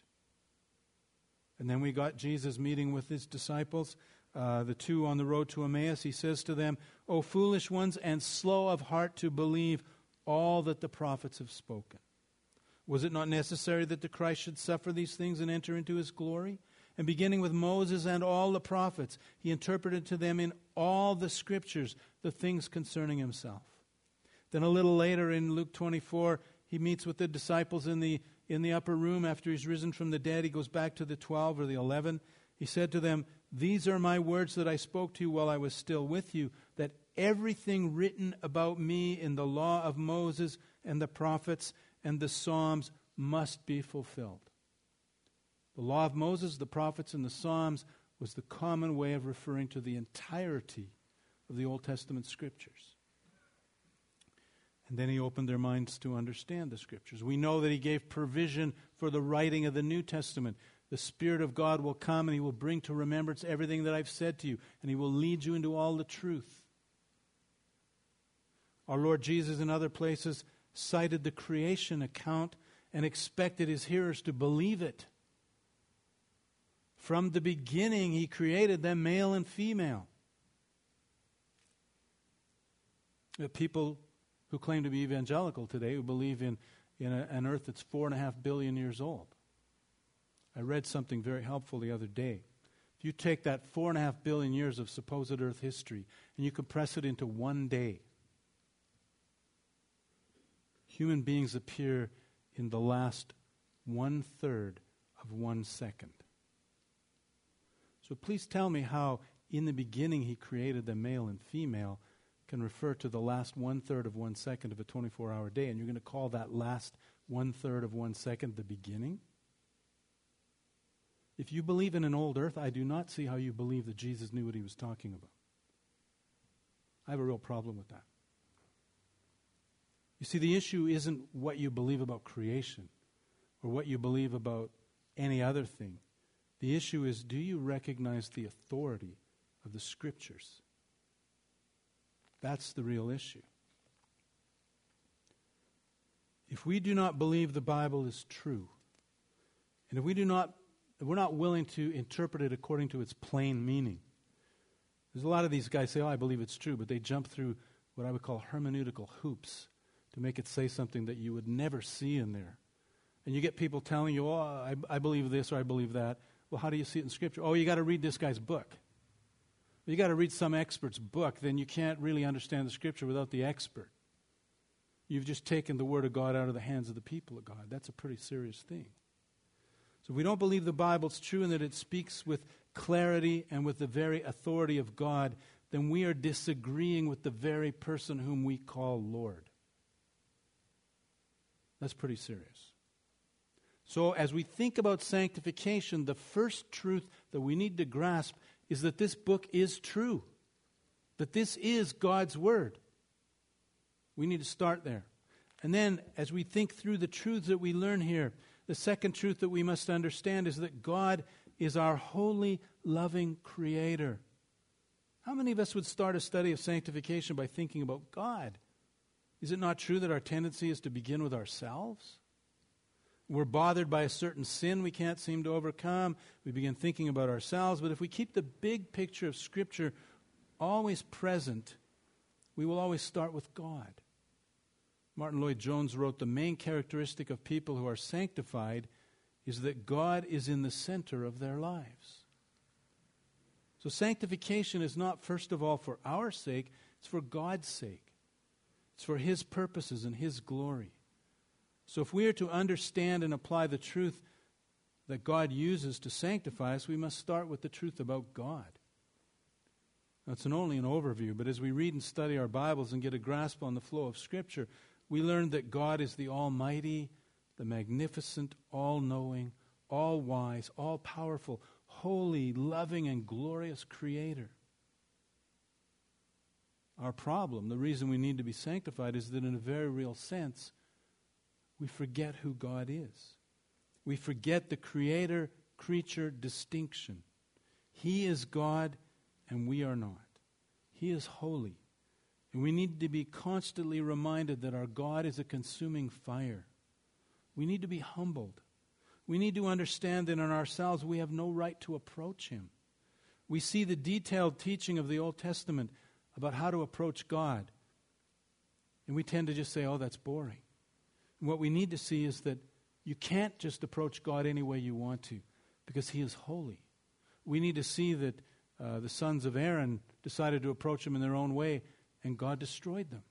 And then we got Jesus meeting with his disciples, uh, the two on the road to Emmaus. He says to them, O foolish ones, and slow of heart to believe all that the prophets have spoken. Was it not necessary that the Christ should suffer these things and enter into his glory? And beginning with Moses and all the prophets, he interpreted to them in all the Scriptures the things concerning himself. Then a little later in Luke twenty-four, he meets with the disciples in the, in the upper room after he's risen from the dead. He goes back to the twelve or the eleven. He said to them, these are my words that I spoke to you while I was still with you, that everything written about me in the law of Moses and the prophets and the Psalms must be fulfilled. The law of Moses, the prophets, and the Psalms was the common way of referring to the entirety of the Old Testament Scriptures. And then he opened their minds to understand the Scriptures. We know that he gave provision for the writing of the New Testament. The Spirit of God will come and he will bring to remembrance everything that I've said to you, and he will lead you into all the truth. Our Lord Jesus in other places cited the creation account and expected his hearers to believe it. From the beginning, he created them male and female. The people who claim to be evangelical today, who believe in, in a, an earth that's four and a half billion years old. I read something very helpful the other day. If you take that four and a half billion years of supposed earth history and you compress it into one day, human beings appear in the last one-third of one second. So please tell me how in the beginning he created them male and female can refer to the last one-third of one second of a twenty-four hour day, and you're going to call that last one-third of one second the beginning? If you believe in an old earth, I do not see how you believe that Jesus knew what he was talking about. I have a real problem with that. You see, the issue isn't what you believe about creation or what you believe about any other thing. The issue is, do you recognize the authority of the Scriptures? That's the real issue. If we do not believe the Bible is true, and if we do not, if we're not willing to interpret it according to its plain meaning, there's a lot of these guys say, oh, I believe it's true, but they jump through what I would call hermeneutical hoops to make it say something that you would never see in there. And you get people telling you, oh, I, I believe this or I believe that. Well, how do you see it in Scripture? Oh, you got to read this guy's book. You got to read some expert's book. Then you can't really understand the Scripture without the expert. You've just taken the Word of God out of the hands of the people of God. That's a pretty serious thing. So if we don't believe the Bible's true and that it speaks with clarity and with the very authority of God, then we are disagreeing with the very person whom we call Lord. That's pretty serious. So as we think about sanctification, the first truth that we need to grasp is that this book is true, that this is God's Word. We need to start there. And then as we think through the truths that we learn here, the second truth that we must understand is that God is our holy, loving Creator. How many of us would start a study of sanctification by thinking about God? Is it not true that our tendency is to begin with ourselves? We're bothered by a certain sin we can't seem to overcome. We begin thinking about ourselves. But if we keep the big picture of Scripture always present, we will always start with God. Martin Lloyd-Jones wrote, the main characteristic of people who are sanctified is that God is in the center of their lives. So sanctification is not, first of all, for our sake. It's for God's sake. It's for His purposes and His glory. So if we are to understand and apply the truth that God uses to sanctify us, we must start with the truth about God. Now, it's an only an overview, but as we read and study our Bibles and get a grasp on the flow of Scripture, we learn that God is the Almighty, the magnificent, all-knowing, all-wise, all-powerful, holy, loving, and glorious Creator. Our problem, the reason we need to be sanctified, is that in a very real sense, we forget who God is. We forget the creator-creature distinction. He is God and we are not. He is holy. And we need to be constantly reminded that our God is a consuming fire. We need to be humbled. We need to understand that in ourselves we have no right to approach Him. We see the detailed teaching of the Old Testament about how to approach God. And we tend to just say, oh, that's boring. And what we need to see is that you can't just approach God any way you want to, because He is holy. We need to see that uh, the sons of Aaron decided to approach Him in their own way, and God destroyed them.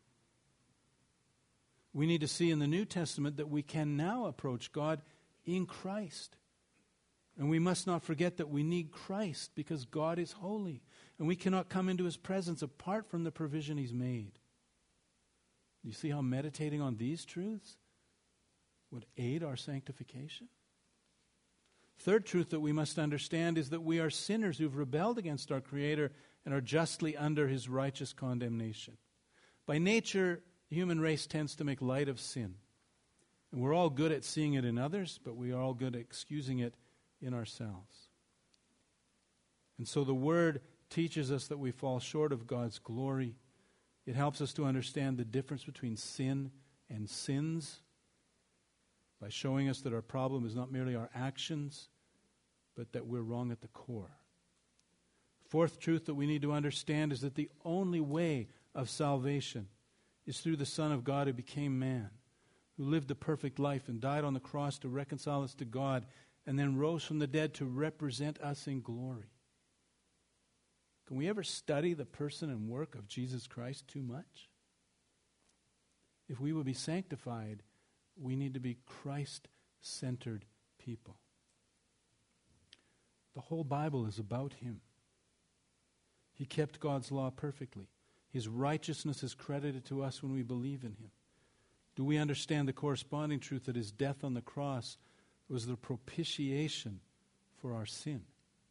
We need to see in the New Testament that we can now approach God in Christ. And we must not forget that we need Christ because God is holy. And we cannot come into his presence apart from the provision he's made. Do you see how meditating on these truths would aid our sanctification? Third truth that we must understand is that we are sinners who've rebelled against our Creator and are justly under his righteous condemnation. By nature, the human race tends to make light of sin. And we're all good at seeing it in others, but we are all good at excusing it in ourselves. And so the Word teaches us that we fall short of God's glory. It helps us to understand the difference between sin and sins by showing us that our problem is not merely our actions, but that we're wrong at the core. Fourth truth that we need to understand is that the only way of salvation is through the Son of God who became man, who lived a perfect life and died on the cross to reconcile us to God, and then rose from the dead to represent us in glory. Can we ever study the person and work of Jesus Christ too much? If we will be sanctified, we need to be Christ-centered people. The whole Bible is about him. He kept God's law perfectly. His righteousness is credited to us when we believe in him. Do we understand the corresponding truth that his death on the cross was the propitiation for our sin?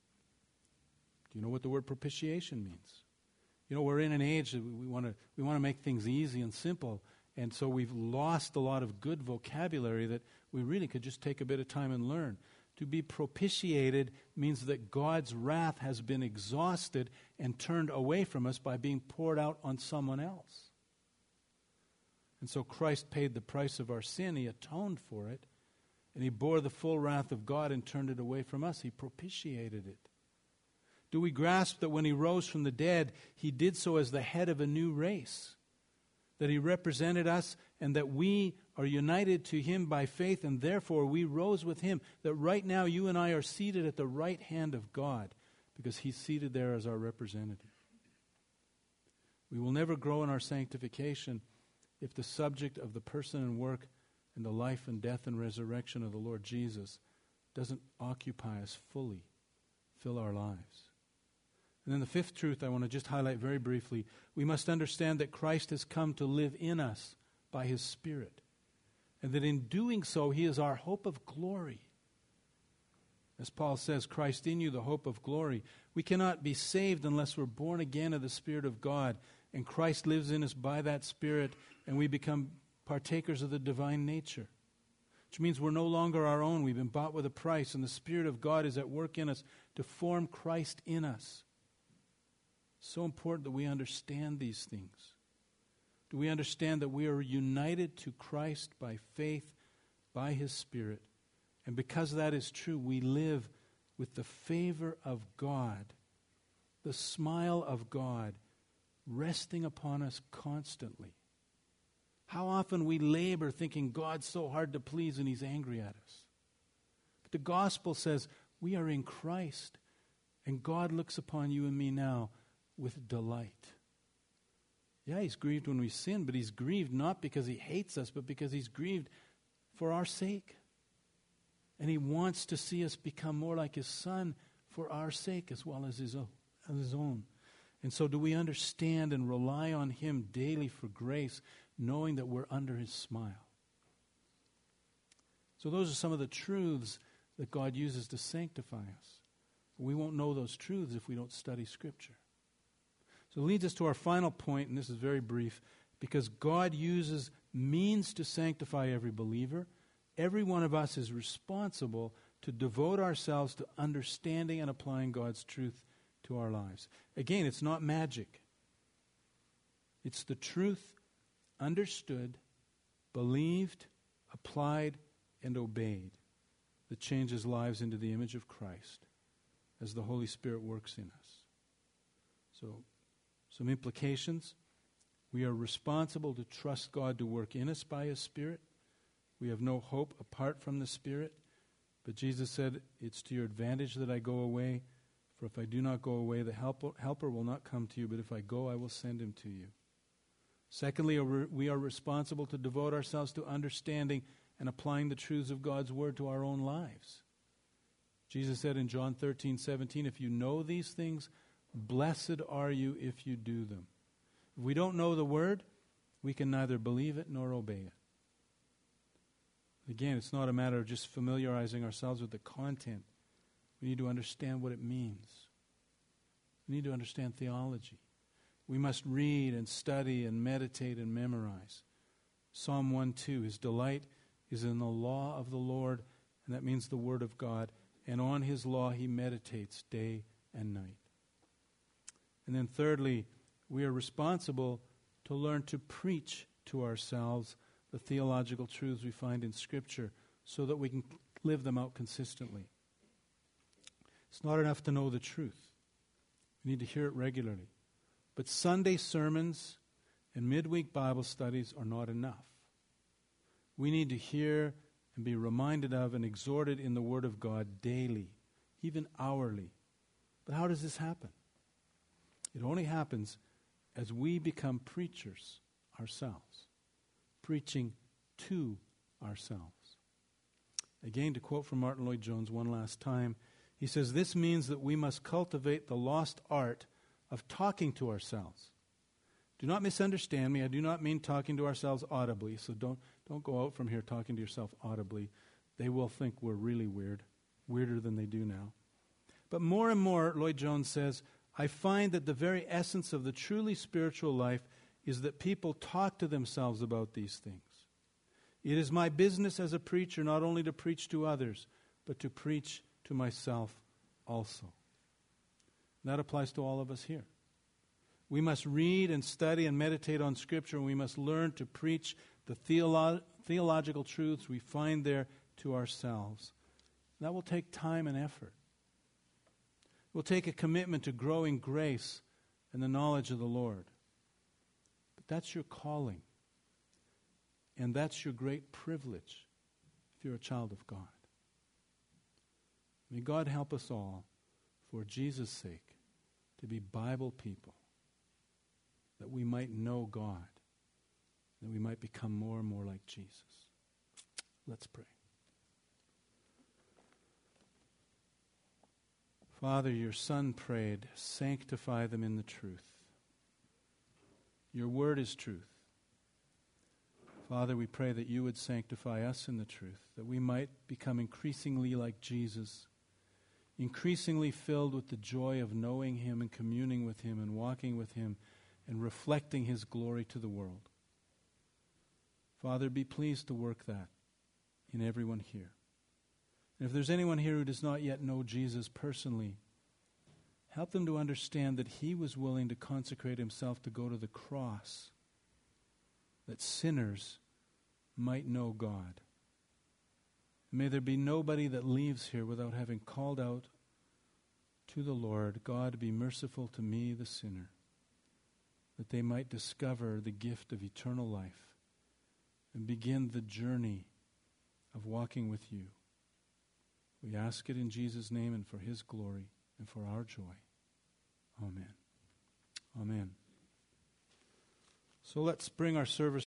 Do you know what the word propitiation means? You know, we're in an age that we want to we want to make things easy and simple, and so we've lost a lot of good vocabulary that we really could just take a bit of time and learn. To be propitiated means that God's wrath has been exhausted and turned away from us by being poured out on someone else. And so Christ paid the price of our sin. He atoned for it. And he bore the full wrath of God and turned it away from us. He propitiated it. Do we grasp that when he rose from the dead, he did so as the head of a new race? That he represented us and that we are united to him by faith, and therefore we rose with him. That right now you and I are seated at the right hand of God because he's seated there as our representative. We will never grow in our sanctification if the subject of the person and work and the life and death and resurrection of the Lord Jesus doesn't occupy us fully, fill our lives. And then the fifth truth I want to just highlight very briefly, we must understand that Christ has come to live in us by his Spirit, and that in doing so he is our hope of glory. As Paul says, Christ in you, the hope of glory. We cannot be saved unless we're born again of the Spirit of God, and Christ lives in us by that Spirit, and we become partakers of the divine nature, which means we're no longer our own. We've been bought with a price, and the Spirit of God is at work in us to form Christ in us. So important that we understand these things. Do we understand that we are united to Christ by faith, by his Spirit? And because that is true, we live with the favor of God, the smile of God, resting upon us constantly. How often we labor thinking God's so hard to please and he's angry at us. But the gospel says we are in Christ, and God looks upon you and me now with delight. Yeah, he's grieved when we sin, but he's grieved not because he hates us, but because he's grieved for our sake. And he wants to see us become more like his Son for our sake as well as his own. As his own. And so do we understand and rely on him daily for grace, knowing that we're under his smile? So those are some of the truths that God uses to sanctify us. We won't know those truths if we don't study Scripture. So it leads us to our final point, and this is very brief. Because God uses means to sanctify every believer, every one of us is responsible to devote ourselves to understanding and applying God's truth to our lives. Again, it's not magic. It's the truth understood, believed, applied, and obeyed that changes lives into the image of Christ as the Holy Spirit works in us. So, some implications. We are responsible to trust God to work in us by his Spirit. We have no hope apart from the Spirit. But Jesus said, it's to your advantage that I go away. For if I do not go away, the helper, helper will not come to you. But if I go, I will send him to you. Secondly, we are responsible to devote ourselves to understanding and applying the truths of God's word to our own lives. Jesus said in John thirteen seventeen, if you know these things, Blessed are you if you do them. If we don't know the word, we can neither believe it nor obey it. Again, it's not a matter of just familiarizing ourselves with the content. We need to understand what it means. We need to understand theology. We must read and study and meditate and memorize. Psalm one two, his delight is in the law of the Lord, and that means the word of God, and on his law he meditates day and night. And then thirdly, we are responsible to learn to preach to ourselves the theological truths we find in Scripture so that we can live them out consistently. It's not enough to know the truth. We need to hear it regularly. But Sunday sermons and midweek Bible studies are not enough. We need to hear and be reminded of and exhorted in the Word of God daily, even hourly. But how does this happen? It only happens as we become preachers ourselves, preaching to ourselves. Again, to quote from Martin Lloyd-Jones one last time, he says, "This means that we must cultivate the lost art of talking to ourselves. Do not misunderstand me. I do not mean talking to ourselves audibly, so don't, don't go out from here talking to yourself audibly. They will think we're really weird, weirder than they do now. But more and more, Lloyd-Jones says, I find that the very essence of the truly spiritual life is that people talk to themselves about these things. It is my business as a preacher not only to preach to others, but to preach to myself also." And that applies to all of us here. We must read and study and meditate on Scripture, and we must learn to preach the theolo- theological truths we find there to ourselves. That will take time and effort. It will take a commitment to growing grace and the knowledge of the Lord. But that's your calling. And that's your great privilege if you're a child of God. May God help us all, for Jesus' sake, to be Bible people, that we might know God, that we might become more and more like Jesus. Let's pray. Father, your Son prayed, sanctify them in the truth. Your word is truth. Father, we pray that you would sanctify us in the truth, that we might become increasingly like Jesus, increasingly filled with the joy of knowing him and communing with him and walking with him and reflecting his glory to the world. Father, be pleased to work that in everyone here. And if there's anyone here who does not yet know Jesus personally, help them to understand that he was willing to consecrate himself to go to the cross, that sinners might know God. May there be nobody that leaves here without having called out to the Lord, God, be merciful to me, the sinner, that they might discover the gift of eternal life and begin the journey of walking with you. We ask it in Jesus' name and for his glory and for our joy. Amen. Amen. So let's bring our service